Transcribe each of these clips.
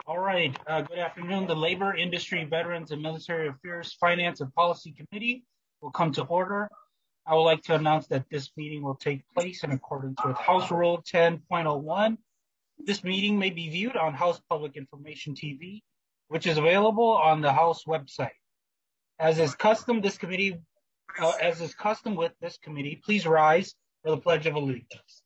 All right. Good afternoon. The Labor, Industry, Veterans, and Military Affairs Finance and Policy Committee will come to order. I would like to announce that this meeting will take place in accordance with House Rule 10.01. This meeting may be viewed on House Public Information TV, which is available on the House website. As is custom with this committee, please rise for the Pledge of Allegiance.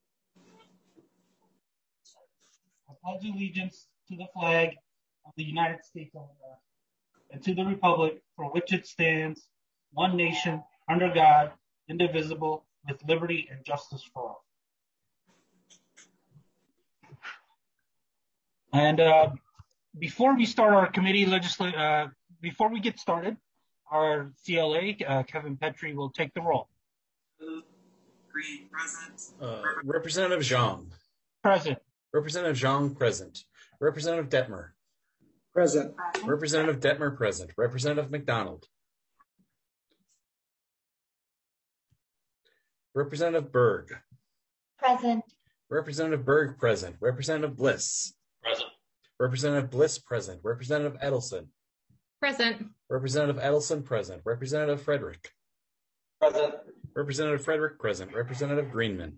I pledge allegiance to the flag of the United States of America and to the republic for which it stands, one nation, under God, indivisible, with liberty and justice for all. And before we start our committee before we get started, our CLA, Kevin Petrie, will take the roll. Green, present. Representative Zhang. Present. Representative Zhang, present. Representative Detmer. Present. Representative Detmer, present. Representative McDonald. Representative Berg. Present. Representative Berg, present. Representative Bliss. Present. Representative Bliss, present. Representative Edelson. Present. Representative Edelson, present. Representative Frederick. Present. Representative Frederick, present. Representative Greenman.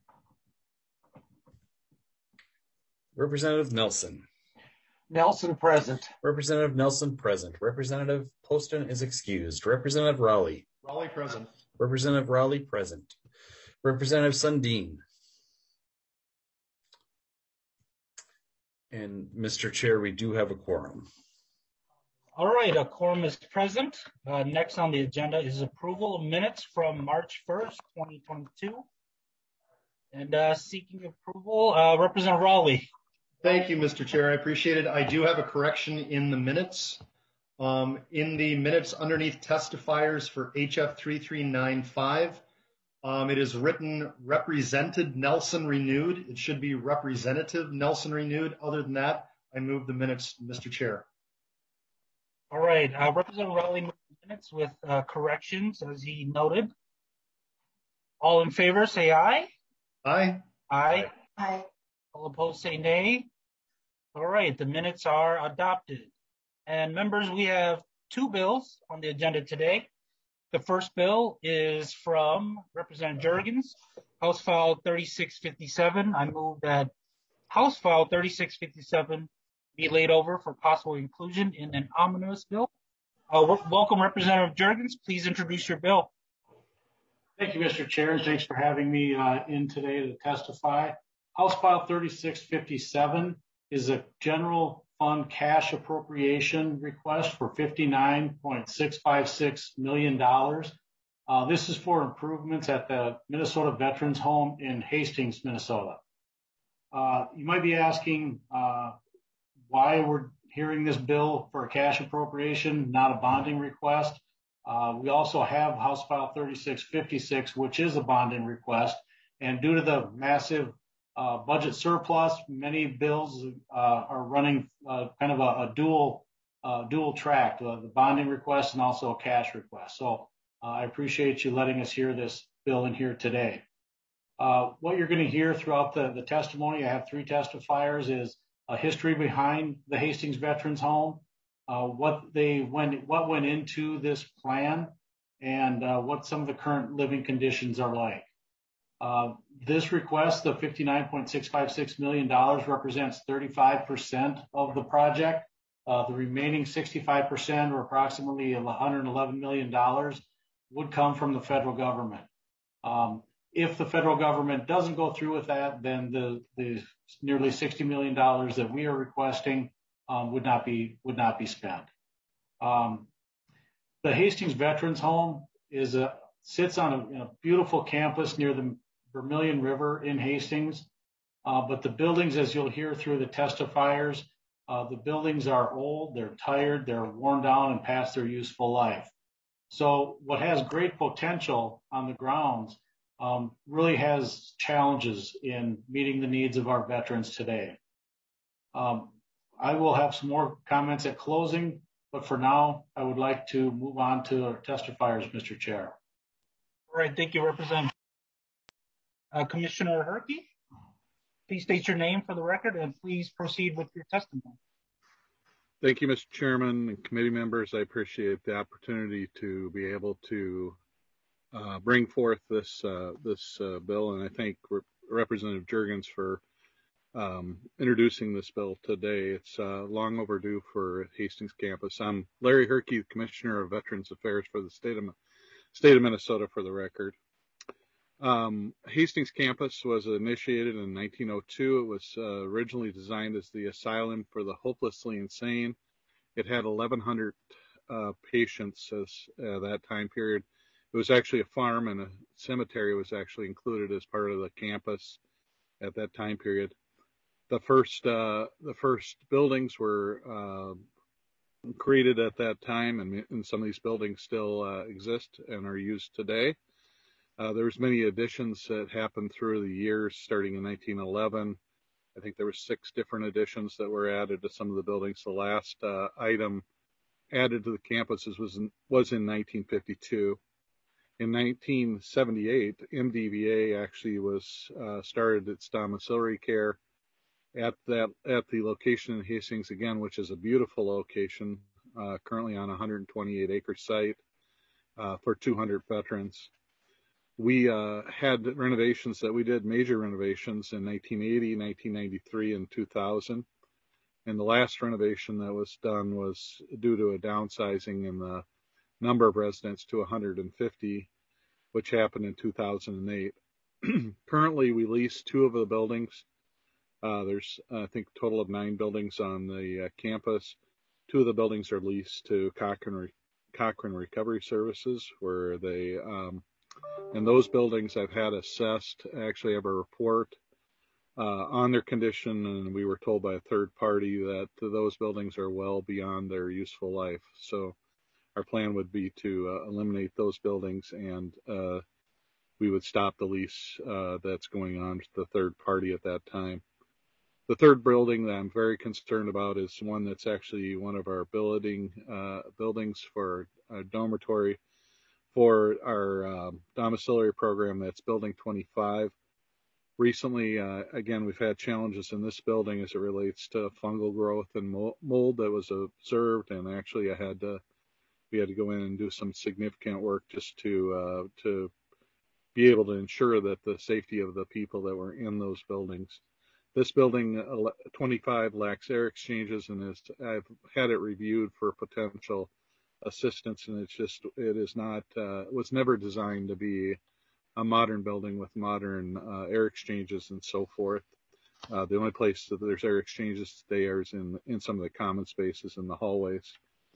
Representative Nelson. Nelson, present. Representative Nelson, present. Representative Poston is excused. Representative Raleigh. Raleigh, present. Representative Raleigh, present. Representative Sundin. And Mr. Chair, we do have a quorum. All right, a quorum is present. Next on the agenda is approval of minutes from March 1st, 2022. And seeking approval, Representative Raleigh. Thank you, Mr. Chair. I appreciate it. I do have a correction in the minutes. In the minutes underneath testifiers for HF 3395, it is written Represented Nelson Renewed. It should be Representative Nelson Renewed. Other than that, I move the minutes, Mr. Chair. All right, Representative Raleigh moved the minutes with corrections as he noted. All in favor, say aye. Aye. Aye. Aye. All opposed, say nay. All right, the minutes are adopted. And members, we have two bills on the agenda today. The first bill is from Representative Jurgens, House File 3657. I move that House File 3657 be laid over for possible inclusion in an omnibus bill. Welcome, Representative Jurgens. Please introduce your bill. Thank you, Mr. Chair, and thanks for having me in today to testify. House File 3657 is a general fund cash appropriation request for $59.656 million. This is for improvements at the Minnesota Veterans Home in Hastings, Minnesota. You might be asking why we're hearing this bill for a cash appropriation, not a bonding request. We also have House File 3656, which is a bonding request. And due to the massive budget surplus, many bills are running kind of a dual track, the bonding request and also a cash request. So I appreciate you letting us hear this bill in here today. What you're going to hear throughout the testimony, I have three testifiers, is a history behind the Hastings Veterans Home, what went into this plan, and what some of the current living conditions are like. This request, the $59.656 million, represents 35% of the project. The remaining 65%, or approximately $111 million, would come from the federal government. If the federal government doesn't go through with that, then the nearly $60 million that we are requesting would not be spent. The Hastings Veterans Home sits on a beautiful campus near the Vermilion River in Hastings, but the buildings, as you'll hear through the testifiers, the buildings are old, they're tired, they're worn down and past their useful life. So what has great potential on the grounds really has challenges in meeting the needs of our veterans today. I will have some more comments at closing, but for now, I would like to move on to our testifiers, Mr. Chair. All right, thank you, Representative. Commissioner Herkey? Please state your name for the record and please proceed with your testimony. Thank you, Mr. Chairman and committee members. I appreciate the opportunity to be able to bring forth this bill, and I thank Representative Juergens for introducing this bill today. It's long overdue for Hastings campus. I'm Larry Herke, Commissioner of Veterans Affairs for the state of Minnesota, for the record. Hastings campus was initiated in 1902. It was originally designed as the asylum for the hopelessly insane. It had 1,100 patients as that time period. It was actually a farm, and a cemetery was actually included as part of the campus at that time period. The first buildings were created at that time, and some of these buildings still exist and are used today. There was many additions that happened through the years, starting in 1911. I think there were 6 different additions that were added to some of the buildings. The last item added to the campuses was in 1952. In 1978, MDVA actually was started its domiciliary care at the location in Hastings again, which is a beautiful location, currently on a 128-acre site for 200 veterans. We had renovations that we did, major renovations in 1980, 1993, and 2000. And the last renovation that was done was due to a downsizing in the number of residents to 150, which happened in 2008. Currently, we lease 2 of the buildings. There's, I think, a total of 9 buildings on the campus. 2 of the buildings are leased to Cochrane Recovery Services, where they, and those buildings I've had assessed actually have a report on their condition, and we were told by a third party that those buildings are well beyond their useful life. So our plan would be to eliminate those buildings, and we would stop the lease that's going on to the third party at that time. The third building that I'm very concerned about is one that's actually one of our buildings for a dormitory for our domiciliary program. That's building 25. Recently, again, we've had challenges in this building as it relates to fungal growth and mold that was observed, and actually we had to go in and do some significant work just to be able to ensure that the safety of the people that were in those buildings. This building 25 lacks air exchanges, and I've had it reviewed for potential assistance, and it was never designed to be a modern building with modern air exchanges and so forth. The only place that there's air exchanges today is in some of the common spaces in the hallways.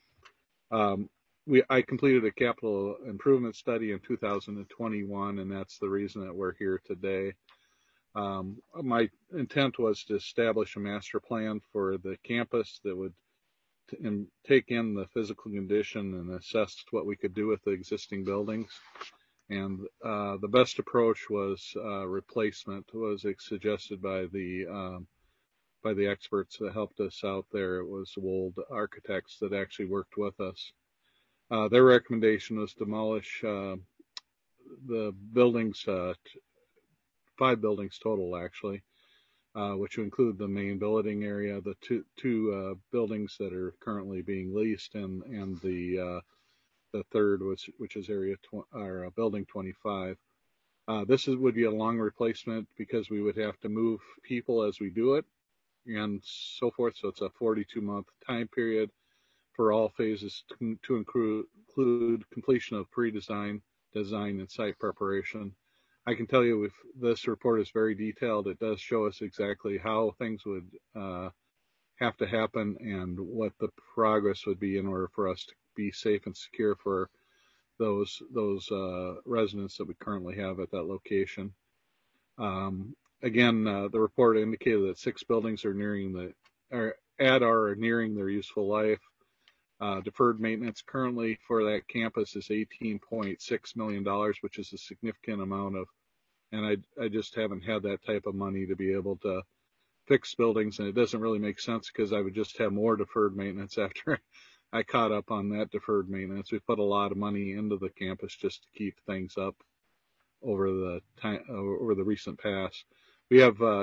I completed a capital improvement study in 2021, and that's the reason that we're here today. My intent was to establish a master plan for the campus that would take in the physical condition and assess what we could do with the existing buildings. And the best approach was replacement, was suggested by the experts that helped us out there. It was Wold Architects that actually worked with us. Their recommendation was demolish the buildings, 5 buildings total actually, which would include the main building area, the two buildings that are currently being leased, and the third, which is building 25. This would be a long replacement because we would have to move people as we do it and so forth. So it's a 42-month time period for all phases to include completion of pre-design, design, and site preparation. I can tell you if this report is very detailed, it does show us exactly how things would have to happen and what the progress would be in order for us to be safe and secure for those residents that we currently have at that location. Again, the report indicated that 6 buildings are nearing their useful life. Deferred maintenance currently for that campus is $18.6 million, which is a significant amount and I just haven't had that type of money to be able to fix buildings, and it doesn't really make sense because I would just have more deferred maintenance after I caught up on that deferred maintenance. We put a lot of money into the campus just to keep things up over the recent past. We have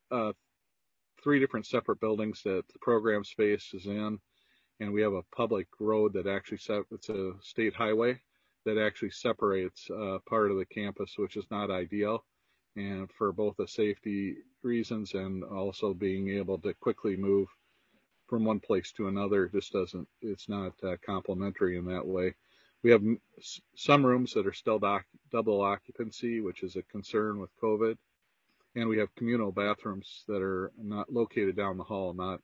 three different separate buildings that the program space is in, and we have a public road that actually it's a state highway that actually separates part of the campus, which is not ideal, and for both the safety reasons and also being able to quickly move from one place to another. It's not complementary in that way. We have some rooms that are still double occupancy, which is a concern with COVID. And we have communal bathrooms that are not located down the hall, not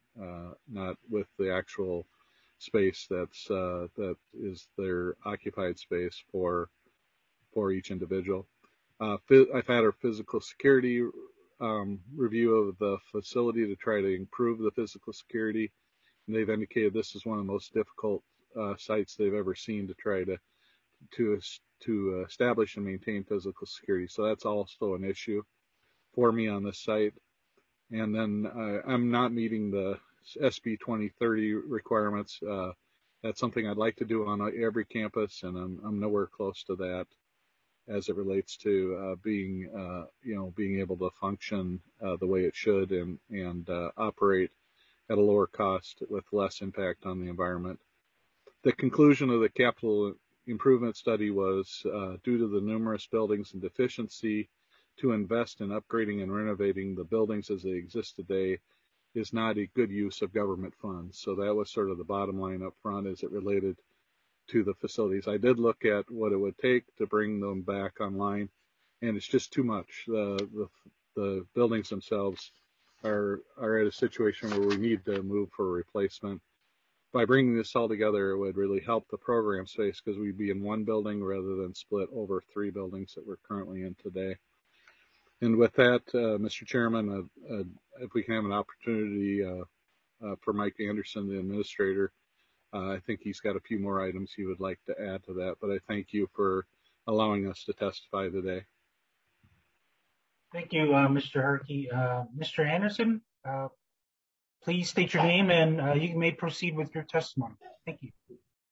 with the actual space that is their occupied space for each individual. I've had a physical security review of the facility to try to improve the physical security, and they've indicated this is one of the most difficult sites they've ever seen to try to establish and maintain physical security. So that's also an issue for me on this site. And then I'm not meeting the SB 2030 requirements. That's something I'd like to do on every campus, and I'm nowhere close to that as it relates to being able to function the way it should and operate at a lower cost with less impact on the environment. The conclusion of the capital improvement study was due to the numerous buildings and deficiency, to invest in upgrading and renovating the buildings as they exist today is not a good use of government funds. So that was sort of the bottom line up front as it related to the facilities. I did look at what it would take to bring them back online, and it's just too much. The buildings themselves are at a situation where we need to move for a replacement. By bringing this all together, it would really help the program space because we'd be in one building rather than split over three buildings that we're currently in today. And with that, Mr. Chairman, if we can have an opportunity for Mike Anderson, the administrator, I think he's got a few more items he would like to add to that, but I thank you for allowing us to testify today. Thank you, Mr. Herkey. Mr. Anderson, please state your name and you may proceed with your testimony. Thank you.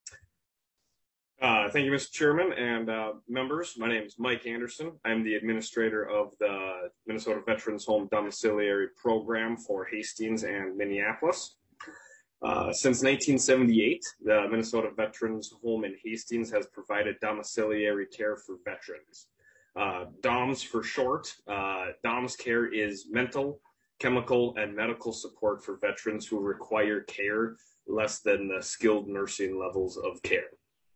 Thank you, Mr. Chairman and members. My name is Mike Anderson. I'm the administrator of the Minnesota Veterans Home Domiciliary Program for Hastings and Minneapolis. Since 1978, the Minnesota Veterans Home in Hastings has provided domiciliary care for veterans. DOMS for short. DOMS care is mental, chemical, and medical support for veterans who require care less than the skilled nursing levels of care.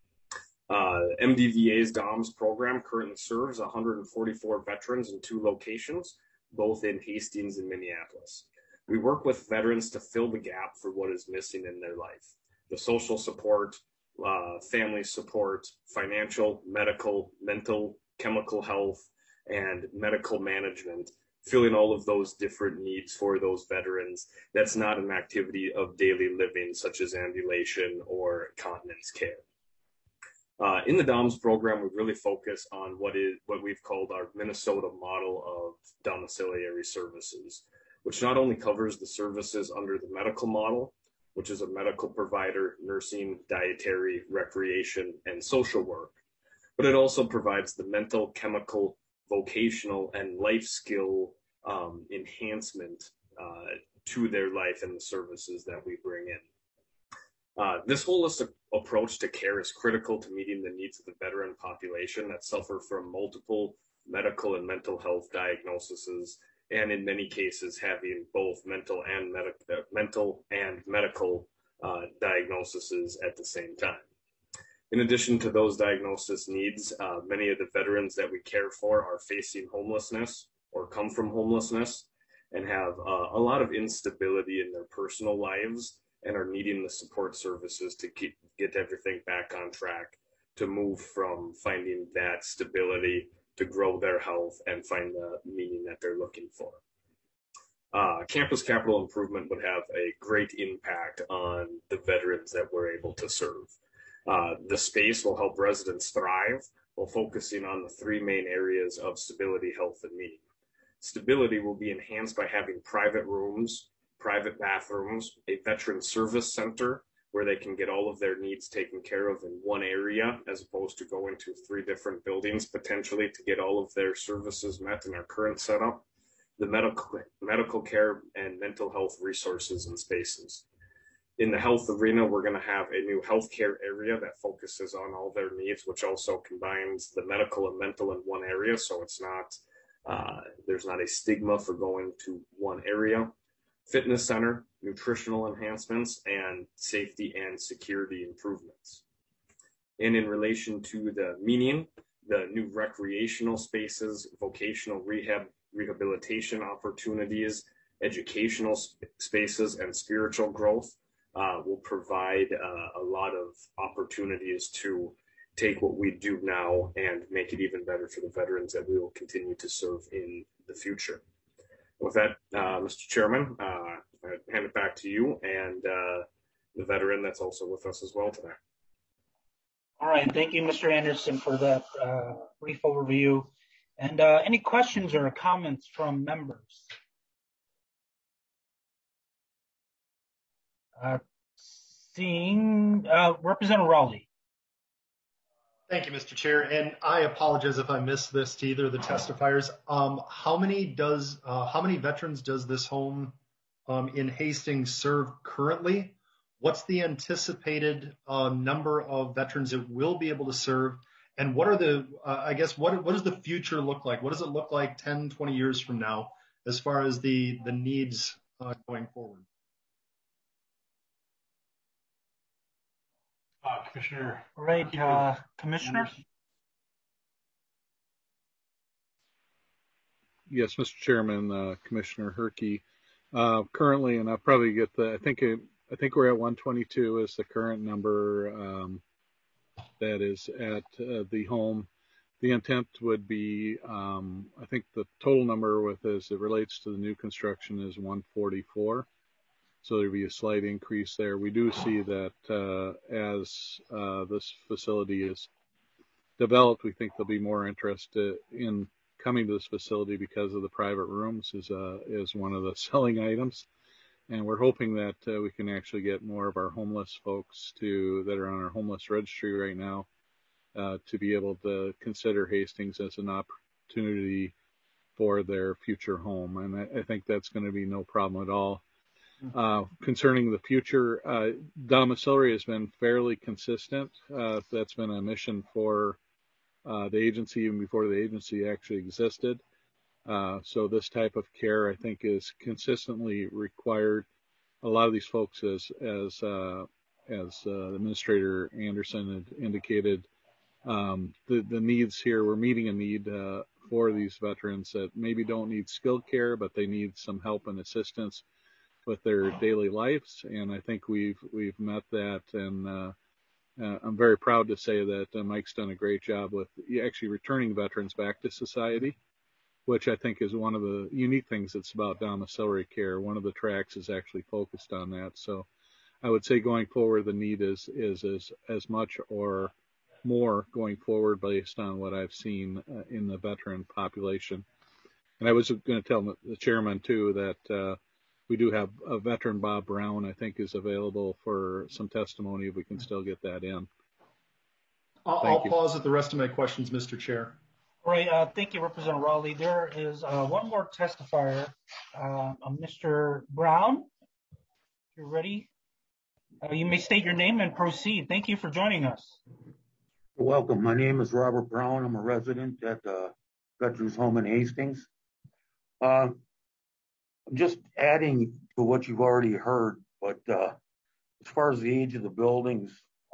MDVA's DOMS program currently serves 144 veterans in 2 locations, both in Hastings and Minneapolis. We work with veterans to fill the gap for what is missing in their life. The social support, family support, financial, medical, mental, chemical health, and medical management, filling all of those different needs for those veterans. That's not an activity of daily living such as ambulation or continence care. In the DOMS program, we really focus on what we've called our Minnesota model of domiciliary services, which not only covers the services under the medical model, which is a medical provider, nursing, dietary, recreation, and social work, but it also provides the mental, chemical, vocational, and life skill enhancement to their life and the services that we bring in. This holistic approach to care is critical to meeting the needs of the veteran population that suffer from multiple medical and mental health diagnoses, and in many cases having both mental and medical diagnoses at the same time. In addition to those diagnosis needs, many of the veterans that we care for are facing homelessness or come from homelessness and have a lot of instability in their personal lives and are needing the support services to get everything back on track, to move from finding that stability to grow their health and find the meaning that they're looking for. Campus capital improvement would have a great impact on the veterans that we're able to serve. The space will help residents thrive while focusing on the 3 main areas of stability, health, and meaning. Stability will be enhanced by having private rooms, private bathrooms, a veteran service center where they can get all of their needs taken care of in one area, as opposed to going to 3 different buildings potentially to get all of their services met in our current setup. the medical care and mental health resources and spaces. In the health arena, we're going to have a new healthcare area that focuses on all their needs, which also combines the medical and mental in one area. So it's not, there's not a stigma for going to one area. Fitness center, nutritional enhancements, and safety and security improvements. And in relation to the meaning, the new recreational spaces, vocational rehabilitation opportunities, educational spaces, and spiritual growth will provide a lot of opportunities to take what we do now and make it even better for the veterans that we will continue to serve in the future. With that, Mr. Chairman, I hand it back to you and the veteran that's also with us as well today. All right. Thank you, Mr. Anderson, for that brief overview. And any questions or comments from members? Seeing Representative Raleigh. Thank you, Mr. Chair. And I apologize if I missed this to either of the testifiers. How many veterans does this home in Hastings serve currently? What's the anticipated number of veterans it will be able to serve? And what are the, what does the future look like? What does it look like 10, 20 years from now as far as the needs going forward? Commissioner. Right, Commissioner. Yes, Mr. Chairman, Commissioner Herkey. Currently, and I'll probably get the, I think we're at 122 is the current number that is at the home. The intent would be, I think the total number as it relates to the new construction is 144. So there'd be a slight increase there. We do see that as this facility is developed, we think there'll be more interest in coming to this facility because of the private rooms is one of the selling items. And we're hoping that we can actually get more of our homeless folks that are on our homeless registry right now to be able to consider Hastings as an opportunity for their future home. And I think that's going to be no problem at all. Concerning the future, domiciliary has been fairly consistent. That's been a mission for the agency even before the agency actually existed. So this type of care, I think, is consistently required. A lot of these folks, as Administrator Anderson had indicated, the needs here, we're meeting a need for these veterans that maybe don't need skilled care, but they need some help and assistance with their daily lives, and I think we've met that, and I'm very proud to say that Mike's done a great job with actually returning veterans back to society, which I think is one of the unique things that's about domiciliary care. One of the tracks is actually focused on that. So I would say going forward, the need is as much or more going forward based on what I've seen in the veteran population. And I was going to tell the chairman too that we do have a veteran, Bob Brown, I think is available for some testimony if we can still get that in. I'll pause at the rest of my questions, Mr. Chair. All right, thank you, Representative Raleigh. There is one more testifier, Mr. Brown. If you're ready, you may state your name and proceed. Thank you for joining us. You're welcome. My name is Robert Brown. I'm a resident at the Veterans Home in Hastings. I'm just adding to what you've already heard, but as far as the age of the buildings,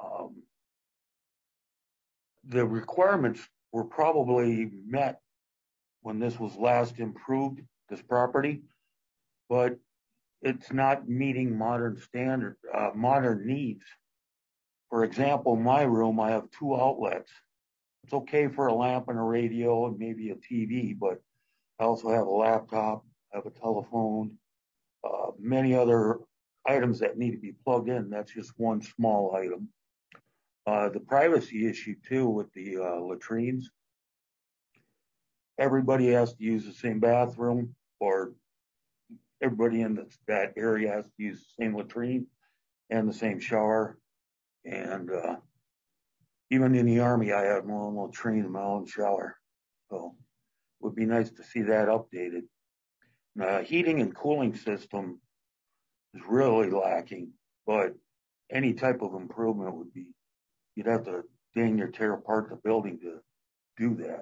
the requirements were probably met when this was last improved, this property, but it's not meeting modern needs. For example, my room, I have 2 outlets. It's okay for a lamp and a radio and maybe a TV, but I also have a laptop, I have a telephone, many other items that need to be plugged in. That's just one small item. The privacy issue too with the latrines. Everybody has to use the same bathroom, or everybody in that area has to use the same latrine and the same shower. And even in the Army, I have my own latrine and my own shower. So it would be nice to see that updated. heating and cooling system is really lacking, but any type of improvement would be, you'd have to dang near tear apart the building to do that.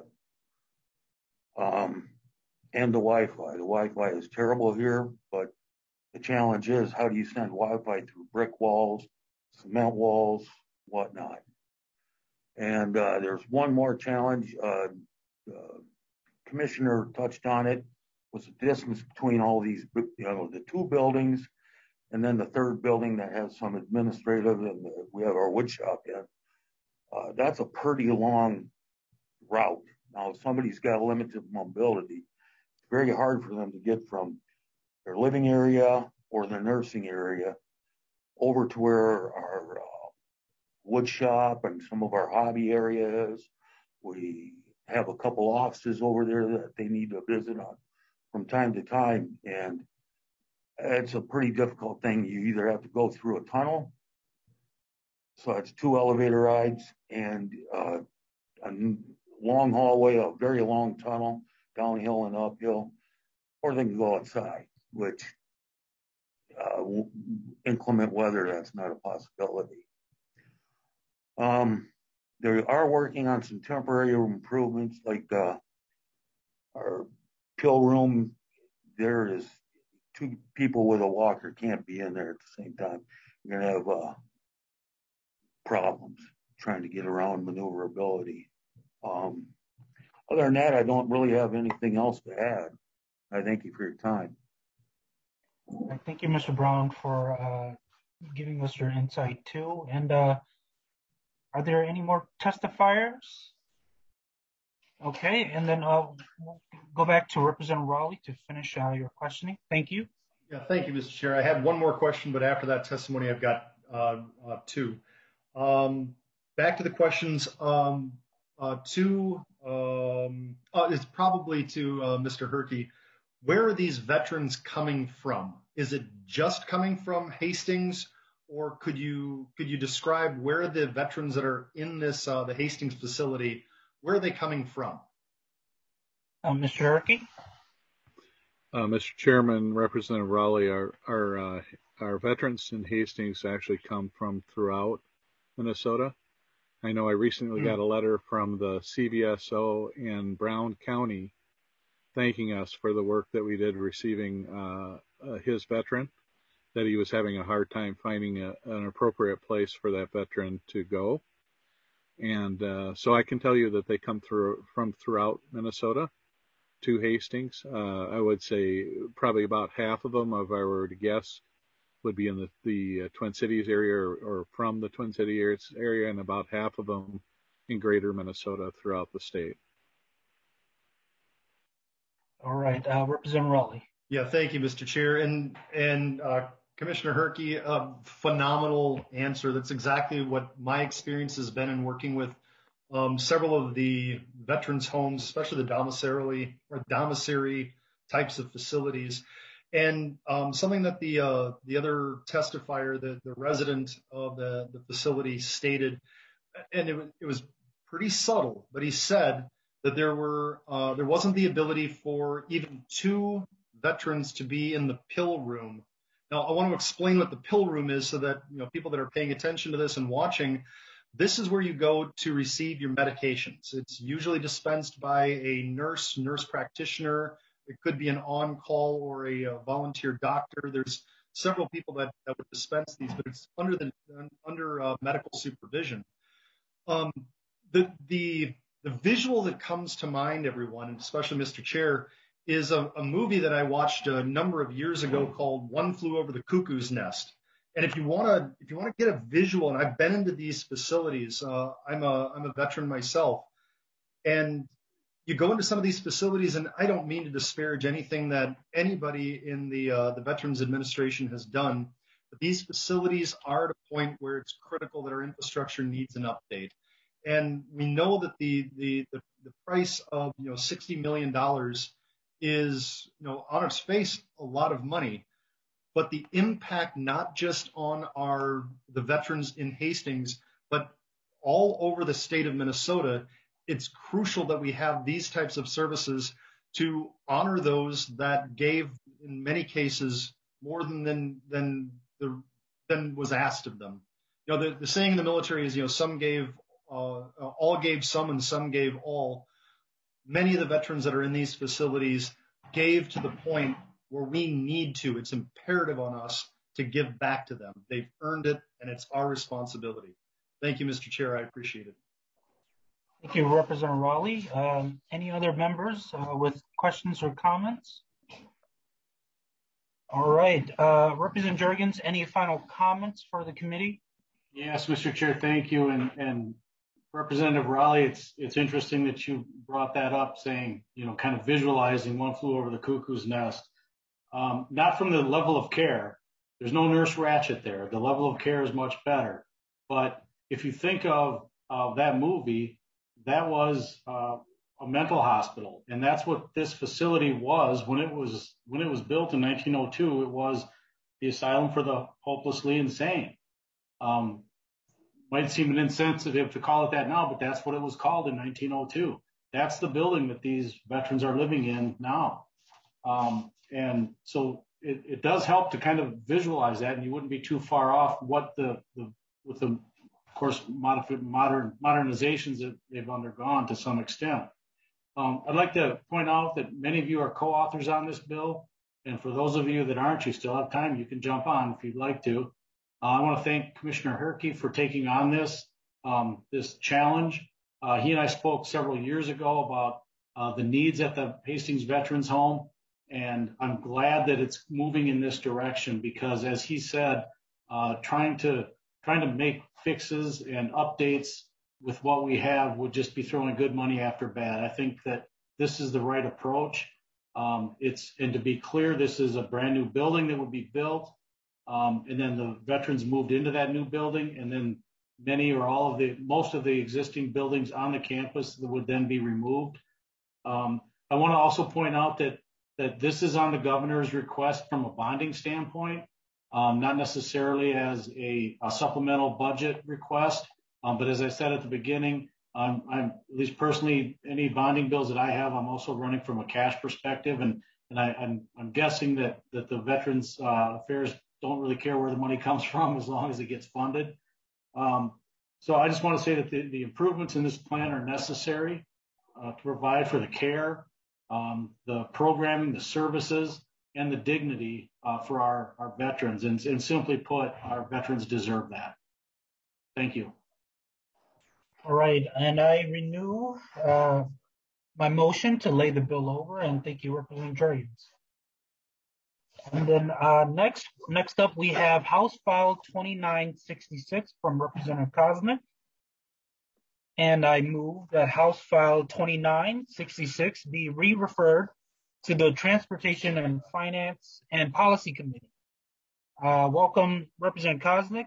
And the Wi-Fi. The Wi-Fi is terrible here, but the challenge is, how do you send Wi-Fi through brick walls, cement walls, whatnot? And there's one more challenge. Commissioner touched on it, was the distance between all these, the two buildings, and then the third building that has some administrative, and we have our wood shop in. That's a pretty long route. Now, if somebody's got limited mobility, it's very hard for them to get from their living area or their nursing area over to where our wood shop and some of our hobby areas. We have a couple offices over there that they need to visit on from time to time, and it's a pretty difficult thing. You either have to go through a tunnel, so it's 2 elevator rides, and a long hallway, a very long tunnel, downhill and uphill, or they can go outside, which inclement weather, that's not a possibility. They are working on some temporary improvements, like our pill room. There is 2 people with a walker can't be in there at the same time. You're gonna have problems trying to get around maneuverability. Other than that, I don't really have anything else to add. I thank you for your time. Thank you, Mr. Brown, for giving us your insight too. And are there any more testifiers? Okay, and then we'll go back to Representative Raleigh to finish your questioning. Thank you. Yeah, thank you, Mr. Chair. I had one more question, but after that testimony, I've got 2. Back to the questions. It's probably to Mr. Herke. Where are these veterans coming from? Is it just coming from Hastings, or could you describe where the veterans that are in this the Hastings facility, where are they coming from? Mr. Herke? Mr. Chairman, Representative Raleigh, our veterans in Hastings actually come from throughout Minnesota. I know I recently got a letter from the CVSO in Brown County thanking us for the work that we did receiving his veteran, that he was having a hard time finding an appropriate place for that veteran to go. And so I can tell you that they come from throughout Minnesota to Hastings. I would say probably about half of them, if I were to guess, would be in the Twin Cities area or from the Twin Cities area, and about half of them in greater Minnesota throughout the state. All right, Representative Raleigh. Yeah, thank you, Mr. Chair. And Commissioner Herke, phenomenal answer. That's exactly what my experience has been in working with several of the veterans' homes, especially the domiciliary types of facilities. And something that the other testifier, the resident of the facility, stated, and it was pretty subtle, but he said that there wasn't the ability for even 2 veterans to be in the pill room. Now, I want to explain what the pill room is so that people that are paying attention to this and watching, this is where you go to receive your medications. It's usually dispensed by a nurse practitioner. It could be an on-call or a volunteer doctor. There's several people that would dispense these, but it's under medical supervision. The visual that comes to mind, everyone, and especially Mr. Chair, is a movie that I watched a number of years ago called One Flew Over the Cuckoo's Nest. And if you want to get a visual, and I've been into these facilities, I'm a veteran myself, and you go into some of these facilities, and I don't mean to disparage anything that anybody in the Veterans Administration has done, but these facilities are at a point where it's critical that our infrastructure needs an update. And we know that the price of $60 million is on its face a lot of money, but the impact not just on the veterans in Hastings, but all over the state of Minnesota, it's crucial that we have these types of services to honor those that gave in many cases more than was asked of them. The saying in the military is, some gave, all gave some and some gave all. Many of the veterans that are in these facilities gave to the point where we need to. It's imperative on us to give back to them. They've earned it, and it's our responsibility. Thank you, Mr. Chair. I appreciate it. Thank you, Representative Raleigh. Any other members with questions or comments? All right. Representative Jurgens, any final comments for the committee? Yes, Mr. Chair, thank you. And Representative Raleigh, it's interesting that you brought that up, saying, kind of visualizing One Flew Over the Cuckoo's Nest. Not from the level of care. There's no Nurse Ratched there. The level of care is much better. But if you think of that movie, that was a mental hospital, and that's what this facility was when it was built in 1902. It was the asylum for the hopelessly insane. Might seem insensitive to call it that now, but that's what it was called in 1902. That's the building that these veterans are living in now. And so it does help to kind of visualize that, and you wouldn't be too far off with the of course, modernizations that they've undergone to some extent. I'd like to point out that many of you are co-authors on this bill, and for those of you that aren't, you still have time. You can jump on if you'd like to. I want to thank Commissioner Herke for taking on this challenge. He and I spoke several years ago about the needs at the Hastings Veterans Home, and I'm glad that it's moving in this direction because, as he said, trying to make fixes and updates with what we have would just be throwing good money after bad. I think that this is the right approach. And to be clear, this is a brand new building that would be built. And then the veterans moved into that new building, and then most of the existing buildings on the campus would then be removed. I want to also point out that this is on the governor's request from a bonding standpoint, not necessarily as a supplemental budget request. But as I said at the beginning, I'm at least personally, any bonding bills that I have, I'm also running from a cash perspective, and I'm guessing that the Veterans Affairs don't really care where the money comes from as long as it gets funded. So I just want to say that the improvements in this plan are necessary to provide for the care, the programming, the services, and the dignity for our veterans. And simply put, our veterans deserve that. Thank you. All right, and I renew my motion to lay the bill over, and thank you, Representative Jurgens. And then next up, we have House File 2966 from Representative Koznick. And I move that House File 2966 be re-referred to the Transportation and Finance and Policy Committee. Welcome, Representative Koznick.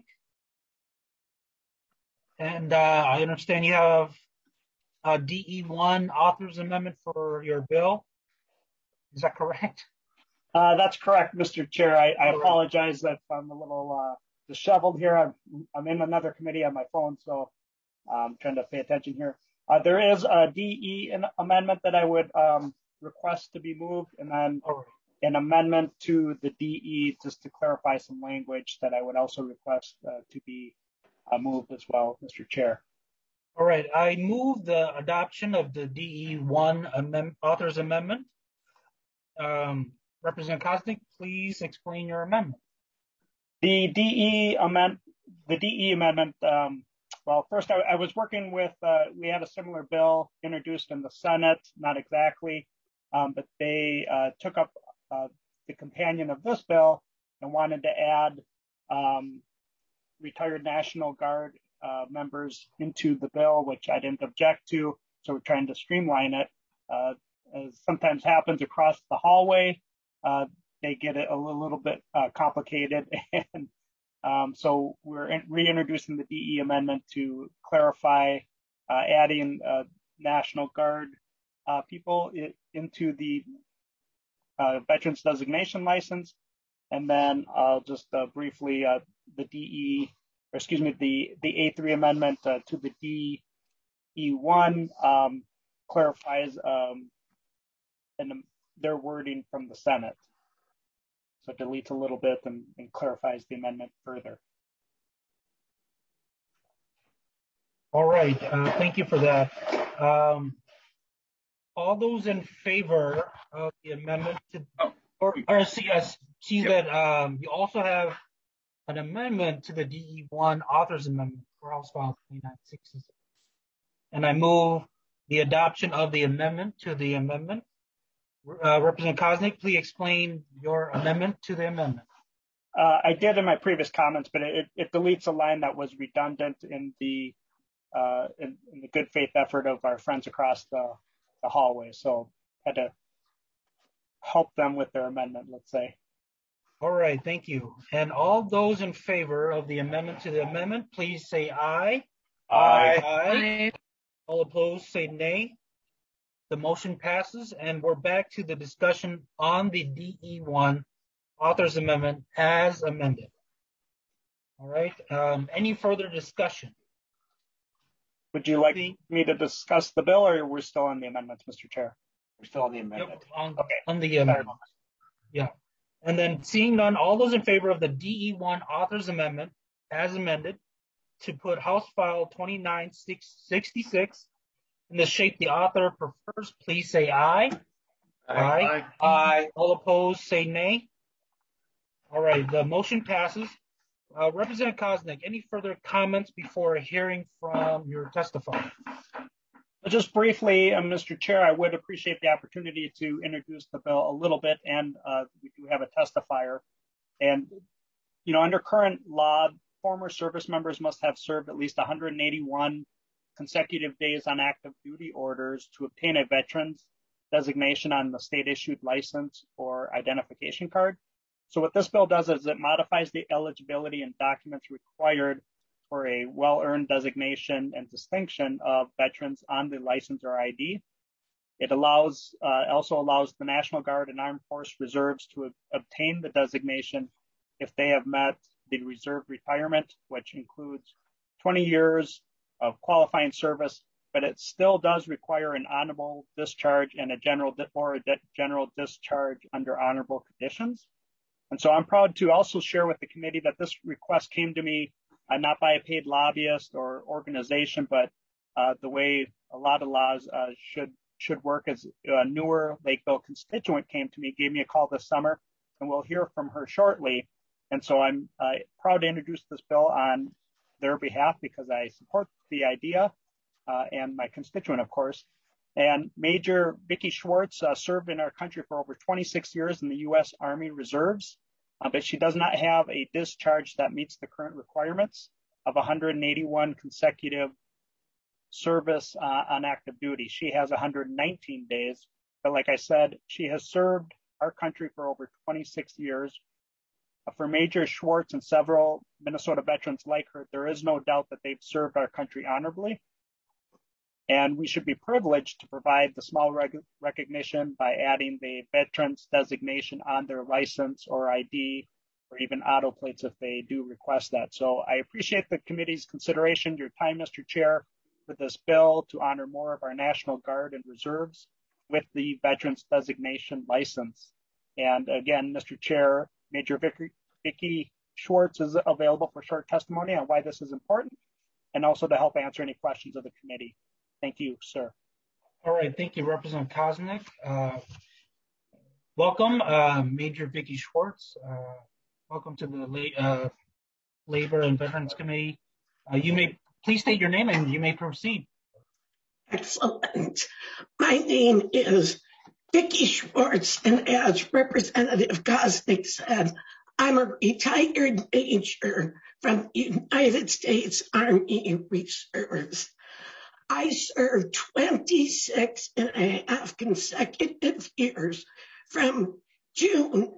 And I understand you have a DE1 author's amendment for your bill. Is that correct? That's correct, Mr. Chair. I apologize that I'm a little disheveled here. I'm in another committee on my phone, so I'm trying to pay attention here. There is a DE amendment that I would request to be moved, and then an amendment to the DE just to clarify some language that I would also request to be moved as well, Mr. Chair. All right, I move the adoption of the DE1 author's amendment. Representative Koznick, please explain your amendment. The DE amendment, well, first I was working with, we had a similar bill introduced in the Senate, not exactly, but they took up the companion of this bill and wanted to add retired National Guard members into the bill, which I didn't object to. So we're trying to streamline it. As sometimes happens across the hallway, they get it a little bit complicated. And so we're reintroducing the DE amendment to clarify adding National Guard people into the Veterans Designation License. And then I'll just briefly, the A3 amendment to the DE1 clarifies their wording from the Senate. So it deletes a little bit and clarifies the amendment further. All right, thank you for that. All those in favor of the amendment to, or see that you also have an amendment to the DE1 author's amendment for House File 2966. And I move the adoption of the amendment to the amendment. Representative Koznick, please explain your amendment to the amendment. I did in my previous comments, but it deletes a line that was redundant in the good faith effort of our friends across the hallway. So I had to help them with their amendment, let's say. All right, thank you. And all those in favor of the amendment to the amendment, please say aye. Aye. Aye. All opposed, say nay. The motion passes, and we're back to the discussion on the DE1 author's amendment as amended. All right, any further discussion? Would you like me to discuss the bill, or we're still on the amendments, Mr. Chair? We're still on the amendment. Yep, on the amendment. Yeah. And then seeing none, all those in favor of the DE1 author's amendment as amended to put House File 2966 in the shape the author prefers, please say aye. Aye. Aye. All opposed, say nay. All right, the motion passes. Representative Koznick, any further comments before hearing from your testifier? Just briefly, Mr. Chair, I would appreciate the opportunity to introduce the bill a little bit, and we do have a testifier. And, you know, under current law, former service members must have served at least 181 consecutive days on active duty orders to obtain a veteran's designation on the state-issued license or identification card. So what this bill does is it modifies the eligibility and documents required for a well-earned designation and distinction of veterans on the license or ID. It also allows the National Guard and Armed Force Reserves to obtain the designation if they have met the reserve retirement, which includes 20 years of qualifying service, but it still does require an honorable discharge and a general discharge under honorable conditions. And so I'm proud to also share with the committee that this request came to me not by a paid lobbyist or organization, but the way a lot of laws should work. As a newer Lakeville constituent came to me, gave me a call this summer, and we'll hear from her shortly. And so I'm proud to introduce this bill on their behalf because I support the idea and my constituent, of course. And Major Vicki Schwartz served in our country for over 26 years in the U.S. Army Reserves, but she does not have a discharge that meets the current requirements of 181 consecutive service on active duty. She has 119 days, but like I said, she has served our country for over 26 years. For Major Schwartz and several Minnesota veterans like her, there is no doubt that they've served our country honorably. And we should be privileged to provide the small recognition by adding the veterans designation on their license or ID, or even auto plates if they do request that. So I appreciate the committee's consideration, your time, Mr. Chair, for this bill to honor more of our National Guard and Reserves with the veterans designation license. And again, Mr. Chair, Major Vicki Schwartz is available for short testimony on why this is important, and also to help answer any questions of the committee. Thank you, sir. All right, thank you, Representative Koznick. Welcome, Major Vicki Schwartz. Welcome to the Labor and Veterans Committee. You may please state your name and you may proceed. Excellent. My name is Vicki Schwartz, and as Representative Koznick said, I'm a retired major from the United States Army Reserves. I served 26 and a half consecutive years from June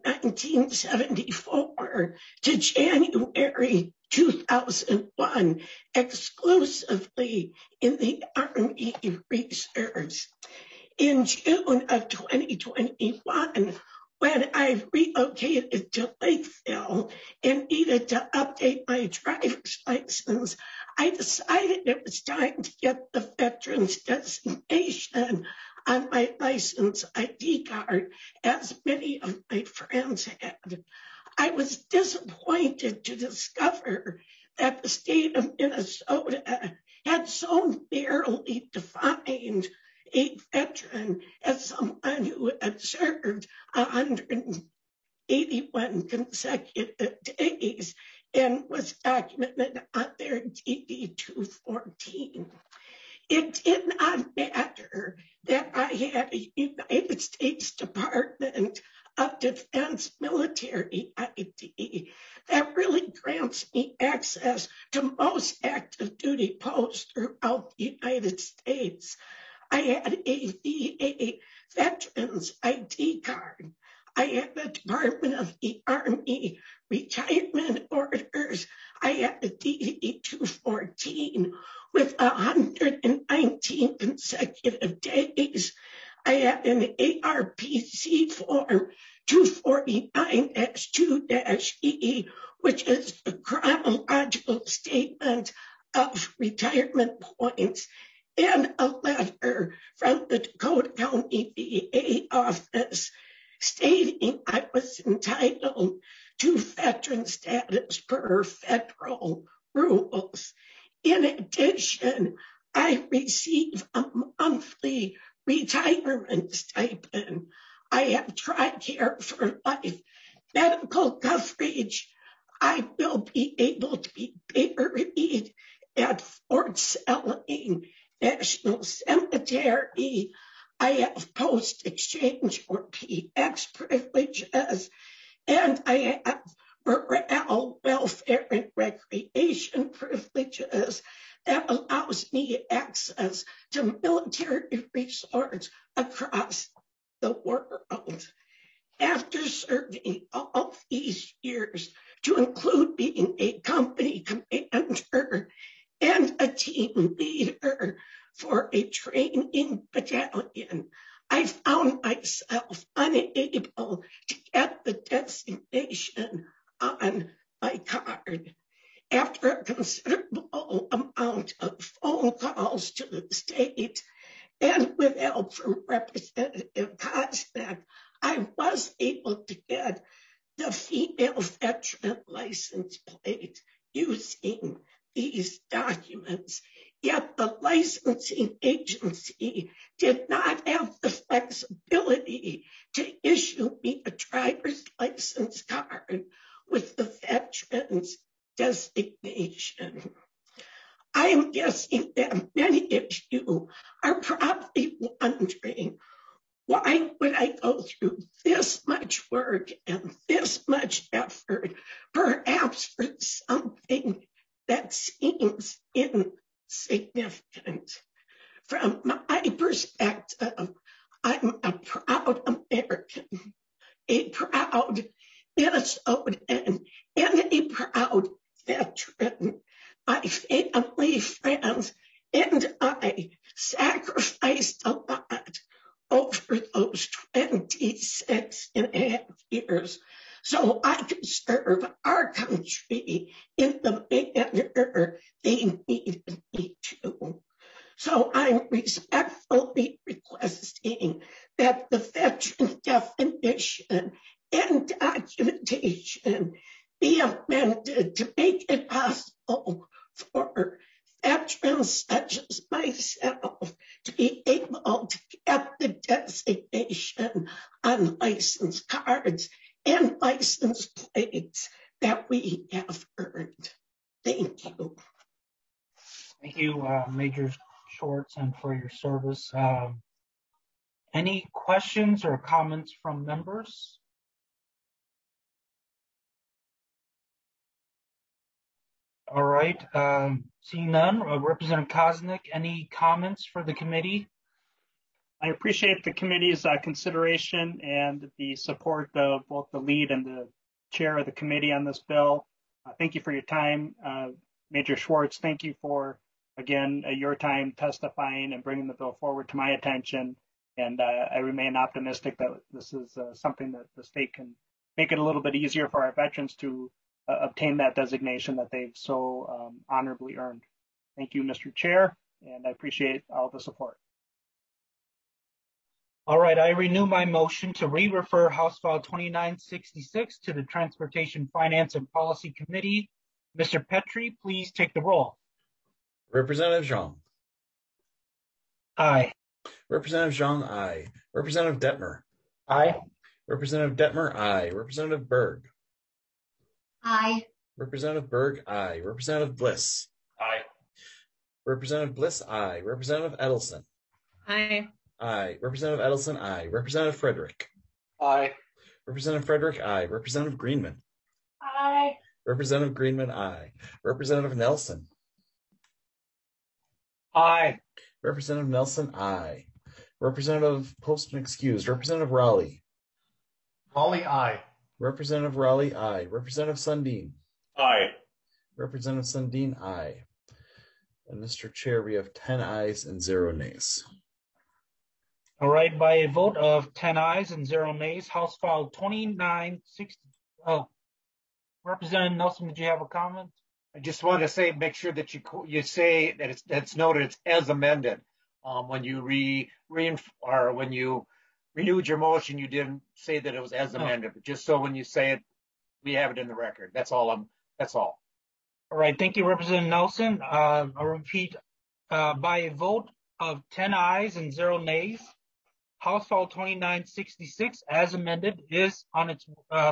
1974 to January 2001, exclusively in the Army Reserves. In June of 2021, when I relocated to Lakeville and needed to update my driver's license, I decided it was time to get the veterans designation on my license ID card, as many of my friends had. I was disappointed to discover that the state of Minnesota had so narrowly defined a veteran as someone who had served 181 consecutive days and was documented on their DD 214. It did not matter that I had a United States Department of Defense military ID that really grants me access to most active duty posts throughout the United States. I had a VA Veterans ID card. I had the Department of the Army retirement orders. I had the DD 214 with 119 consecutive days. I had an ARPC form 249-2-E, which is the chronological statement of retirement points, and a letter from the Dakota County VA office stating I was entitled to veteran status per federal rules. In addition, I receive a monthly retirement stipend. I have TRICARE for life medical coverage. I will be able to be buried at Fort Selling National Cemetery. I have post-exchange or PX privileges, and I have rural welfare and recreation privileges that allows me access to military resorts across the world. After serving all these years, to include being a company commander and a team leader for a training battalion, I found myself unable to get the designation on my card. After a considerable amount of phone calls to the state and with help from Representative Kosnick, I was able to get the female veteran license plate using these documents. Yet the licensing agency did not have the flexibility to issue me a driver's license card with the veteran's designation. I am guessing that many of you are probably wondering, why would I go through this much work and this much effort, perhaps for something that seems insignificant? From my perspective, I'm a proud American, a proud Minnesotan, and a proud veteran. My family, friends, and I sacrificed a lot over those 26 and a half years so I could serve our country in the manner they needed me to. So I'm respectfully requesting that the veteran definition and documentation be amended to make it possible for veterans such as myself to be able to get the designation on license cards and license plates that we have earned. Thank you. Thank you, Major Schwartz, and for your service. Any questions or comments from members? All right, seeing none, Representative Kosnick, any comments for the committee? I appreciate the committee's consideration and the support of both the lead and the chair of the committee on this bill. Thank you for your time. Major Schwartz, thank you for, again, your time testifying and bringing the bill forward to my attention. And I remain optimistic that this is something that the state can make it a little bit easier for our veterans to obtain that designation that they've so honorably earned. Thank you, Mr. Chair, and I appreciate all the support. All right, I renew my motion to re-refer House File 2966 to the Transportation Finance and Policy Committee. Mr. Petrie, please take the roll. Representative Zhang. Aye. Representative Zhang, aye. Representative Detmer. Aye. Representative Detmer, aye. Representative Berg. Aye. Representative Berg, aye. Representative Bliss. Aye. Representative Bliss, aye. Representative Edelson. Aye. Aye. Representative Edelson, aye. Representative Frederick. Aye. Representative Frederick, aye. Representative Greenman. Aye. Representative Greenman, aye. Representative Nelson. Aye. Representative Nelson, aye. Representative Poston excused. Representative Raleigh. Raleigh, aye. Representative Raleigh, aye. Representative Sundin. Aye. Representative Sundin, aye. And Mr. Chair, we have 10 ayes and 0 nays. All right, by a vote of 10 ayes and 0 nays, House File 2960. Oh, Representative Nelson, did you have a comment? I just wanted to say, make sure that you say that it's noted it's as amended. When you when you renewed your motion, you didn't say that it was as amended, but just so when you say it, we have it in the record. That's all. That's all. All right, thank you, Representative Nelson. I'll repeat, by a vote of 10 ayes and 0 nays, House File 2966, as amended, is on its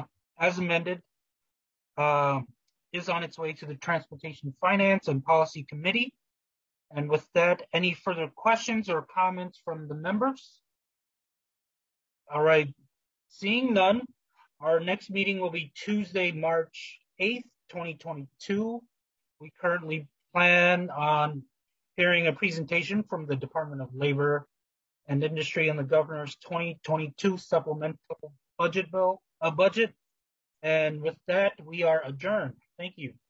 way to the Transportation Finance and Policy Committee. And with that, any further questions or comments from the members? All right, seeing none, our next meeting will be Tuesday, March 8th, 2022. We currently plan on hearing a presentation from the Department of Labor and Industry on the Governor's 2022 supplemental budget. And with that, we are adjourned. Thank you.